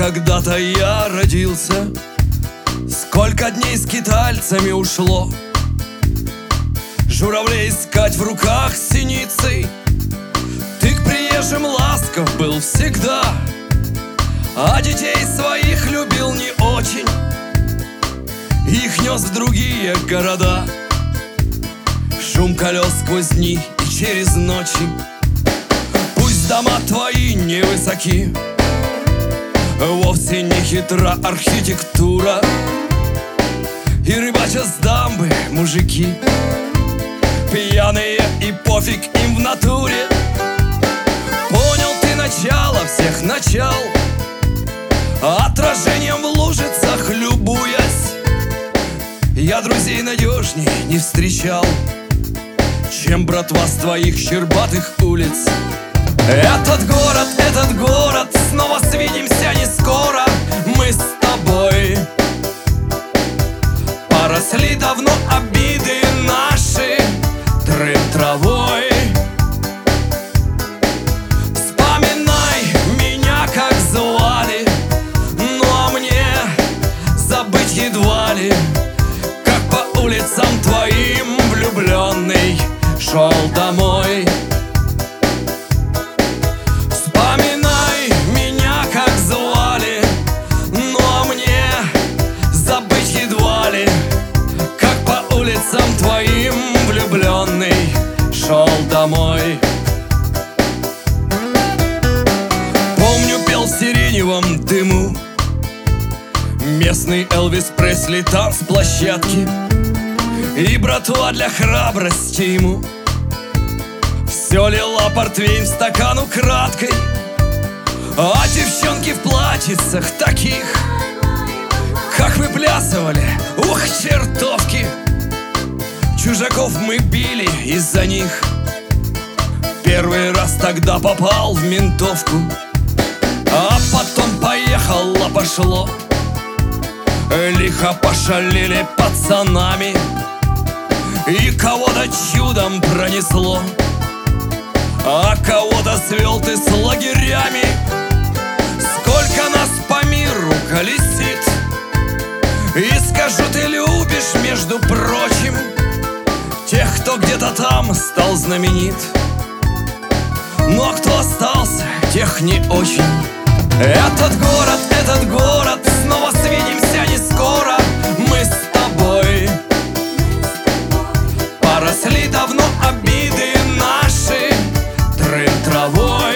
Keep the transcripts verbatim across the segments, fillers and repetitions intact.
когда-то я родился, сколько дней скитальцами ушло. Журавлей искать в руках синицей. Ты к приезжим ласков был всегда, а детей своих любил не очень. Их нес в другие города. Шум колес сквозь дни и через ночи. Пусть дома твои невысоки, вовсе не хитра архитектура. И рыбачат с дамбы мужики, пьяные и пофиг им в натуре. Понял ты начало всех начал, отражением в лужицах любуясь. Я друзей надежней не встречал, чем братва с твоих щербатых улиц. Этот город, этот город, снова свидимся не скоро. Мы с тобой поросли давно обиды наши трын травой. Вспоминай меня, как звали, ну а мне забыть едва ли. Как по улицам твоим влюбленный шел домой. Вспоминай меня, как звали, ну а мне забыть едва ли. Как по улицам твоим влюбленный шел домой. Помню, пел в сиреневом дыму местный Элвис Пресли танцплощадки. И братва для храбрости ему все лила портвейн в стакан украдкой. А девчонки в платьицах таких, как выплясывали, ух, чертовки. Чужаков мы били из-за них. Первый раз тогда попал в ментовку, а потом поехало пошло. Лихо пошалили пацанами, и кого-то чудом пронесло, а кого-то свел ты с лагерями. Сколько нас по миру колесит, и скажу, ты любишь, между прочим, тех, кто где-то там стал знаменит. Но кто остался, тех не очень. Этот город, этот город, снова свидимся не скоро. Мы с тобой поросли давно обиды наши трын травой.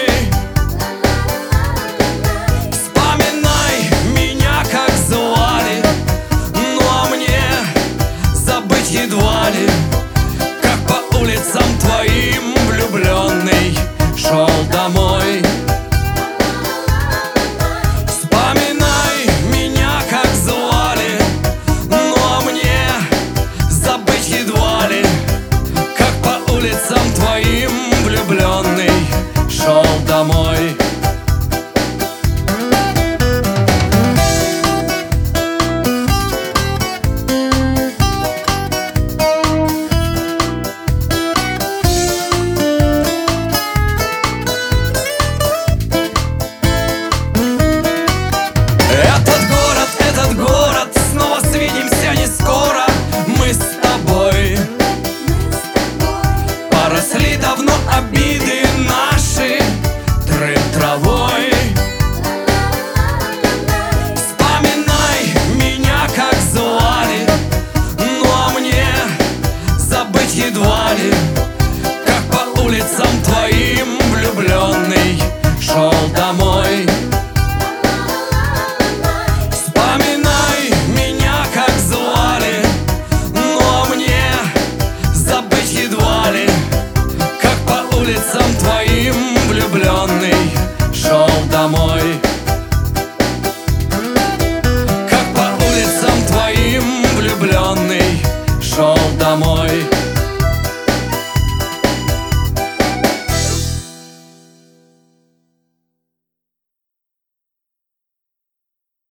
Вспоминай меня, как звали, ну а мне забыть едва ли. Как по улицам твоим влюбленный шел домой. Вспоминай меня, как звали, ну а мне забыть едва ли. Как по улицам твоим влюбленный шел домой. Этот город, этот город, снова свидимся не скоро. Мы с тобой поросли давно обиды